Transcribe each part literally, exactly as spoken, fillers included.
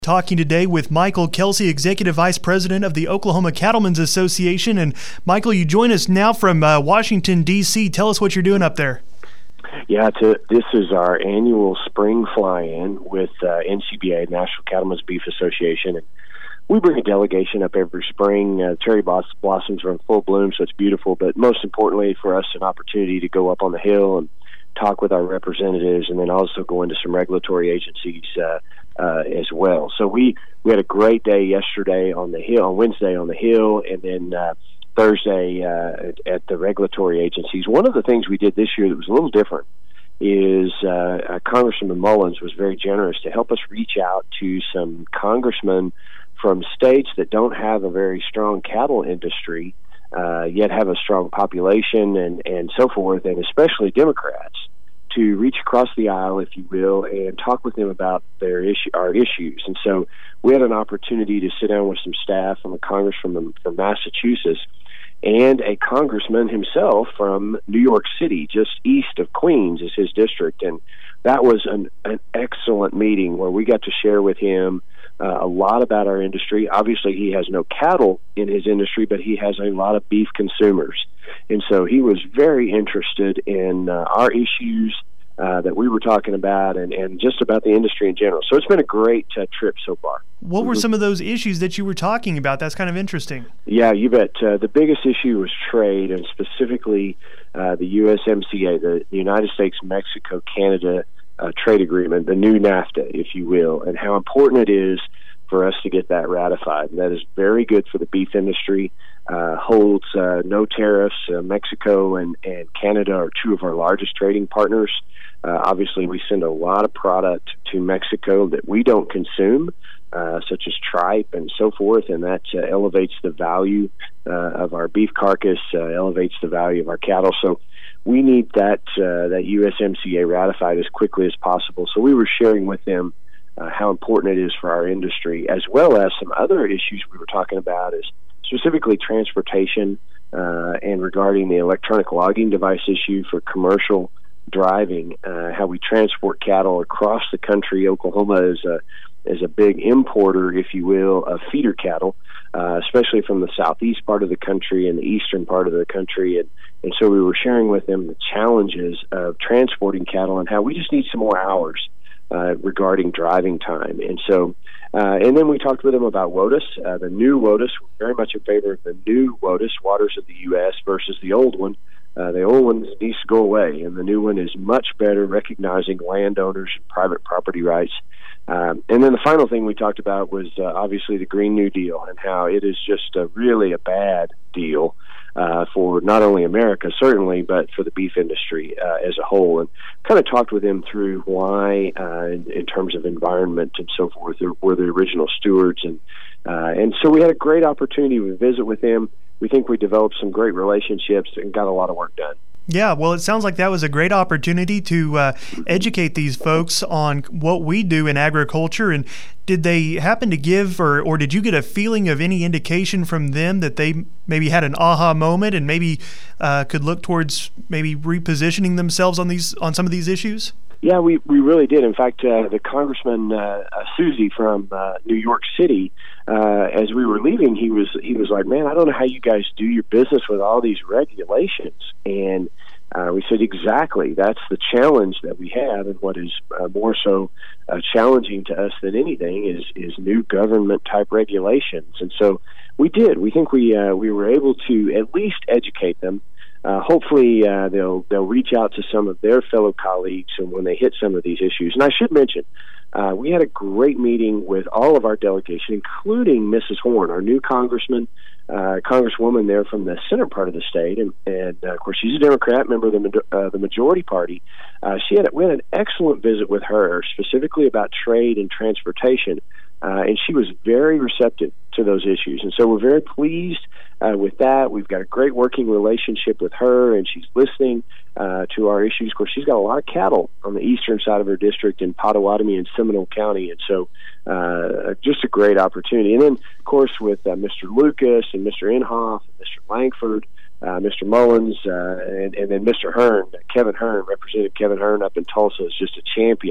Talking today with Michael Kelsey, Executive Vice President of the Oklahoma Cattlemen's Association. And Michael, you join us now from uh, Washington, D C Tell us what you're doing up there. Yeah, to, this is our annual spring fly-in with uh, N C B A, National Cattlemen's Beef Association. And we bring a delegation up every spring. Uh, cherry blossoms are in full bloom, so it's beautiful. But most importantly for us, an opportunity to go up on the Hill and talk with our representatives, and then also go into some regulatory agencies uh, uh, as well. So we, we had a great day yesterday on the Hill, on Wednesday on the Hill, and then uh, Thursday uh, at, at the regulatory agencies. One of the things we did this year that was a little different is uh, uh, Congressman Mullins was very generous to help us reach out to some congressmen from states that don't have a very strong cattle industry, Uh, yet have a strong population and, and so forth, and especially Democrats, to reach across the aisle, if you will, and talk with them about their issue, our issues. And so we had an opportunity to sit down with some staff from a Congress from, from Massachusetts and a congressman himself from New York City, just east of Queens is his district. And that was an, an excellent meeting where we got to share with him Uh, a lot about our industry. Obviously, he has no cattle in his industry, but he has a lot of beef consumers. And so he was very interested in uh, our issues uh, that we were talking about and, and just about the industry in general. So it's been a great uh, trip so far. What were some of those issues that you were talking about? That's kind of interesting. Yeah, you bet. Uh, the biggest issue was trade, and specifically uh, the U S M C A, the United States, Mexico, Canada Uh, trade agreement, the new NAFTA, if you will, and how important it is for us to get that ratified. And that is very good for the beef industry, uh, holds uh, no tariffs. Uh, Mexico and, and Canada are two of our largest trading partners. Uh, obviously, we send a lot of product to Mexico that we don't consume, uh, such as tripe and so forth, and that uh, elevates the value uh, of our beef carcass, uh, elevates the value of our cattle. So we need that uh, that U S M C A ratified as quickly as possible. So we were sharing with them uh, how important it is for our industry, as well as some other issues we were talking about, is specifically transportation uh, and regarding the electronic logging device issue for commercial driving, uh, how we transport cattle across the country. Oklahoma is a is a big importer, if you will, of feeder cattle, uh, especially from the southeast part of the country and the eastern part of the country. And, and so we were sharing with them the challenges of transporting cattle and how we just need some more hours uh, regarding driving time. And so, uh, and then we talked with them about WOTUS, uh, the new WOTUS. We're very much in favor of the new WOTUS, Waters of the U S, versus the old one. Uh, the old one needs to go away, and the new one is much better, recognizing landowners and private property rights. Um, and then the final thing we talked about was uh, obviously the Green New Deal and how it is just a, really a bad deal uh, for not only America, certainly, but for the beef industry uh, as a whole. And kind of talked with them through why, uh, in, in terms of environment and so forth, were the original stewards. And, uh, and so we had a great opportunity to visit with them. We think we developed some great relationships and got a lot of work done. Yeah, well, it sounds like that was a great opportunity to uh, educate these folks on what we do in agriculture. And did they happen to give, or, or did you get a feeling of any indication from them that they maybe had an aha moment and maybe uh, could look towards maybe repositioning themselves on these on some of these issues? Yeah, we, we really did. In fact, uh, the Congressman uh, uh, Susie from uh, New York City, uh, as we were leaving, he was he was like, "Man, I don't know how you guys do your business with all these regulations." And uh, we said, "Exactly. That's the challenge that we have, and what is uh, more so uh, challenging to us than anything is is new government type regulations." And so we did. We think we uh, we were able to at least educate them. Uh, hopefully, uh, they'll they'll reach out to some of their fellow colleagues, and when they hit some of these issues. And I should mention, uh, we had a great meeting with all of our delegation, including Missus Horn, our new congressman, uh, congresswoman there from the center part of the state, and, and uh, of course she's a Democrat, member of the uh, the majority party. Uh, she had we had an excellent visit with her, specifically about trade and transportation. Uh, and she was very receptive to those issues. And so we're very pleased uh, with that. We've got a great working relationship with her, and she's listening uh, to our issues. Of course, she's got a lot of cattle on the eastern side of her district in Pottawatomie and Seminole County. And so uh, just a great opportunity. And then, of course, with uh, Mister Lucas and Mister Inhofe and Mister Langford, uh, Mister Mullins, uh, and, and then Mister Hearn, Kevin Hearn, Representative Kevin Hearn up in Tulsa is just a champion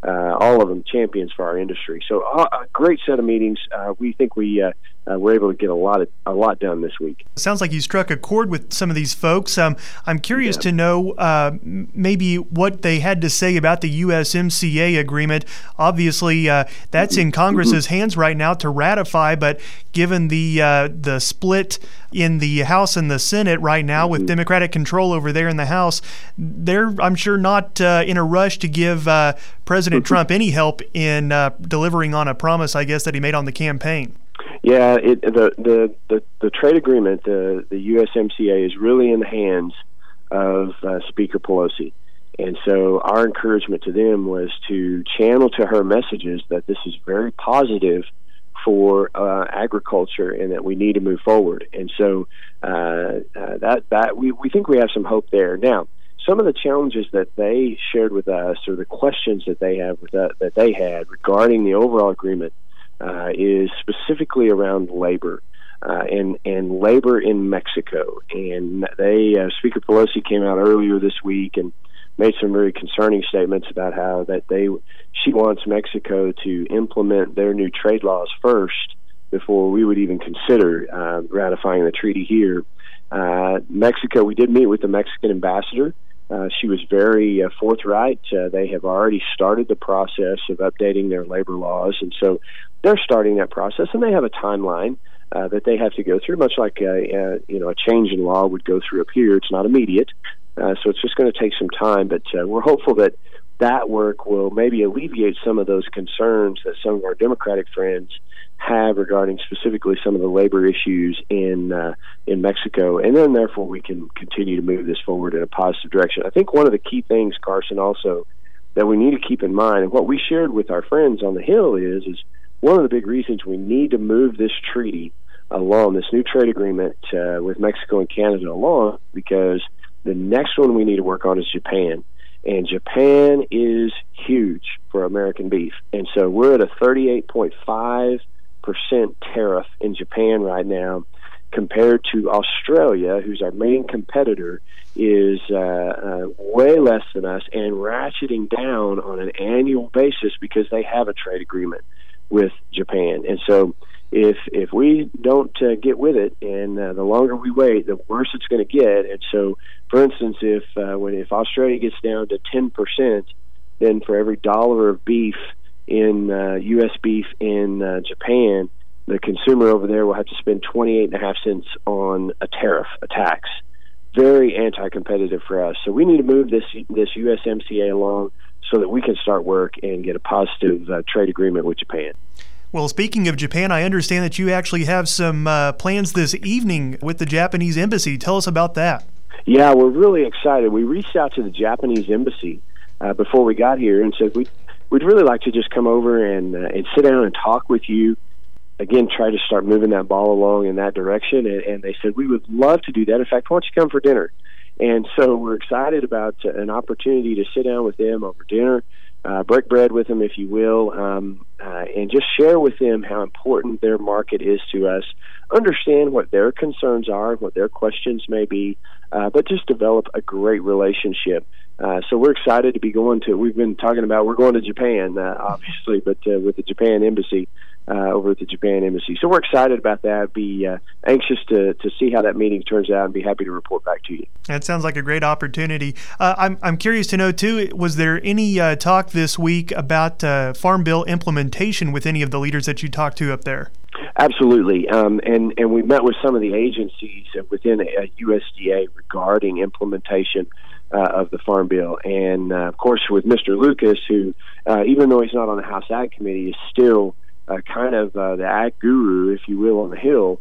uh, all of them champions for our industry. So uh, a great set of meetings. Uh, we think we uh, uh, were able to get a lot of, a lot done this week. Sounds like you struck a chord with some of these folks. Um, I'm curious yeah. to know uh, maybe what they had to say about the U S M C A agreement. Obviously, uh, that's in Congress's mm-hmm. hands right now to ratify, but given the uh, the split in the House and the Senate right now, with Democratic control over there in the House, they're, I'm sure, not uh, in a rush to give uh, President Trump any help in uh, delivering on a promise, I guess, that he made on the campaign. Yeah, it, the, the the the trade agreement, the the U S M C A, is really in the hands of uh, Speaker Pelosi, and so our encouragement to them was to channel to her messages that this is very positive for uh, agriculture and that we need to move forward. And so uh, uh, that that we, we think we have some hope there. Now, some of the challenges that they shared with us, or the questions that they have with that, that they had regarding the overall agreement, uh, is specifically around labor uh, and and labor in Mexico. And they uh, Speaker Pelosi came out earlier this week and made some very concerning statements about how that they she wants Mexico to implement their new trade laws first before we would even consider uh, ratifying the treaty here. Uh, Mexico, we did meet with the Mexican ambassador. Uh, she was very uh, forthright. Uh, they have already started the process of updating their labor laws, and so they're starting that process, and they have a timeline uh, that they have to go through, much like a, a, you know, a change in law would go through up here. It's not immediate. Uh, so it's just going to take some time, but uh, we're hopeful that that work will maybe alleviate some of those concerns that some of our Democratic friends have regarding specifically some of the labor issues in uh, in Mexico, and then therefore we can continue to move this forward in a positive direction. I think one of the key things, Carson, also that we need to keep in mind, and what we shared with our friends on the Hill is, is one of the big reasons we need to move this treaty along, this new trade agreement uh, with Mexico and Canada along, because the next one we need to work on is Japan. And Japan is huge for American beef. And so we're at a thirty-eight point five percent tariff in Japan right now, compared to Australia, who's our main competitor, is uh, uh, way less than us and ratcheting down on an annual basis because they have a trade agreement with Japan. And so if if we don't uh, get with it, and uh, the longer we wait, the worse it's going to get. And so, for instance, if uh, when if Australia gets down to ten percent, then for every dollar of beef in uh, U S beef in uh, Japan, the consumer over there will have to spend twenty-eight and a half cents on a tariff, a tax. Very anti-competitive for us. So we need to move this this U S M C A along so that we can start work and get a positive uh, trade agreement with Japan. Well, speaking of Japan, I understand that you actually have some uh, plans this evening with the Japanese embassy. Tell us about that. Yeah, we're really excited. We reached out to the Japanese embassy uh, before we got here and said we, we'd really like to just come over and, uh, and sit down and talk with you. Again, try to start moving that ball along in that direction. And, and they said, we would love to do that. In fact, why don't you come for dinner? And so we're excited about uh, an opportunity to sit down with them over dinner, Uh, break bread with them, if you will, um, uh, and just share with them how important their market is to us, understand what their concerns are, what their questions may be, uh, but just develop a great relationship. Uh, so we're excited to be going to, we've been talking about, we're going to Japan, uh, obviously, but uh, with the Japan embassy, uh, over at the Japan embassy. So we're excited about that, be uh, anxious to, to see how that meeting turns out, and be happy to report back to you. That sounds like a great opportunity. Uh, I'm, I'm curious to know, too, was there any uh, talk this week about uh, Farm Bill implementation with any of the leaders that you talked to up there? Absolutely, um, and and we met with some of the agencies within uh, U S D A regarding implementation uh, of the Farm Bill, and uh, of course with Mister Lucas, who uh, even though he's not on the House Ag Committee, is still uh, kind of uh, the ag guru, if you will, on the Hill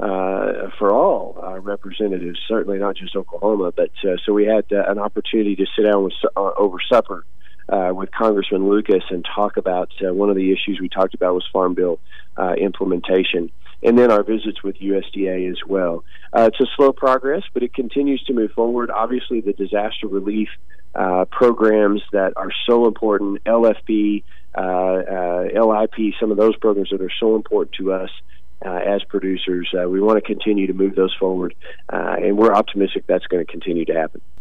uh, for all uh, representatives. Certainly not just Oklahoma, but uh, so we had uh, an opportunity to sit down with uh, over supper Uh, with Congressman Lucas and talk about uh, one of the issues we talked about was Farm Bill uh, implementation, and then our visits with U S D A as well. Uh, it's a slow progress, but it continues to move forward. Obviously, the disaster relief uh, programs that are so important, L F P, uh, uh, L I P, some of those programs that are so important to us uh, as producers, uh, we want to continue to move those forward, uh, and we're optimistic that's going to continue to happen.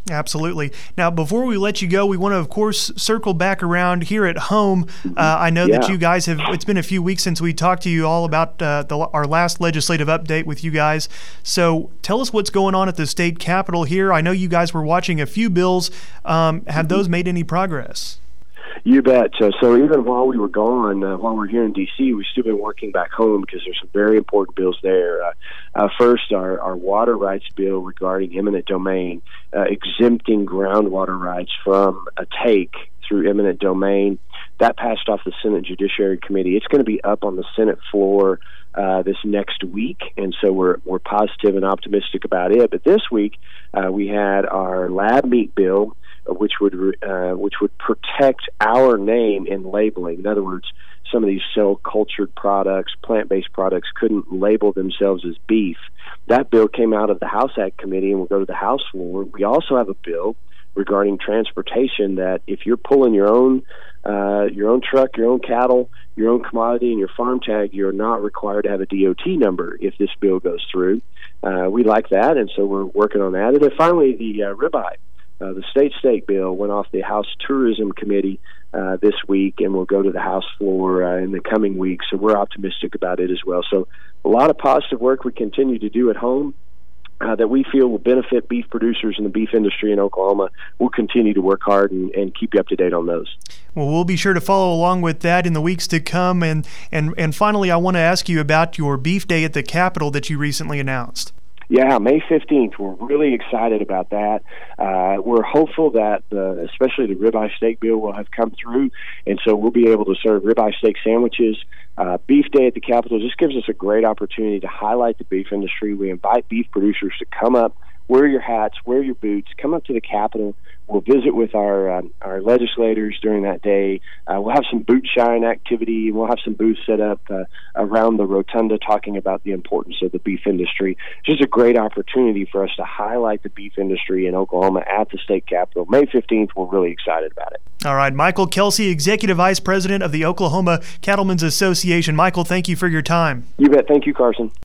Absolutely. Now, before we let you go, we want to, of course, circle back around here at home. Uh, I know yeah. that you guys have, it's been a few weeks since we talked to you all about uh, the, our last legislative update with you guys. So tell us what's going on at the state capitol here. I know you guys were watching a few bills. Um, have those made any progress? You bet. Uh, so even while we were gone, uh, while we're here in D C, we've still been working back home because there's some very important bills there. Uh, uh, first, our, our water rights bill regarding eminent domain, uh, exempting groundwater rights from a take through eminent domain. That passed off the Senate Judiciary Committee. It's going to be up on the Senate floor uh, this next week, and so we're we're positive and optimistic about it. But this week, uh, we had our lab meat bill, which would uh, which would protect our name in labeling. In other words, some of these cell-cultured products, plant-based products, couldn't label themselves as beef. That bill came out of the House Ag Committee and will go to the House floor. We also have a bill regarding transportation that if you're pulling your own uh, your own truck, your own cattle, your own commodity, and your farm tag, you're not required to have a D O T number if this bill goes through. Uh, we like that, and so we're working on that. And then finally, the uh, ribeye. Uh, the state steak bill went off the House Tourism Committee uh, this week and will go to the House floor uh, in the coming weeks. So we're optimistic about it as well. So a lot of positive work we continue to do at home uh, that we feel will benefit beef producers and the beef industry in Oklahoma. We'll continue to work hard and, and keep you up to date on those. Well, we'll be sure to follow along with that in the weeks to come. And, and, and finally, I want to ask you about your Beef Day at the Capitol that you recently announced. Yeah, May fifteenth. We're really excited about that. Uh, we're hopeful that the, especially the ribeye steak bill will have come through, and so we'll be able to serve ribeye steak sandwiches. Uh, Beef Day at the Capitol just gives us a great opportunity to highlight the beef industry. We invite beef producers to come up, wear your hats, wear your boots, come up to the Capitol. We'll visit with our uh, our legislators during that day. Uh, we'll have some boot shine activity. We'll have some booths set up uh, around the rotunda talking about the importance of the beef industry. It's just a great opportunity for us to highlight the beef industry in Oklahoma at the state capitol. May fifteenth, we're really excited about it. All right, Michael Kelsey, Executive Vice President of the Oklahoma Cattlemen's Association. Michael, thank you for your time. You bet. Thank you, Carson.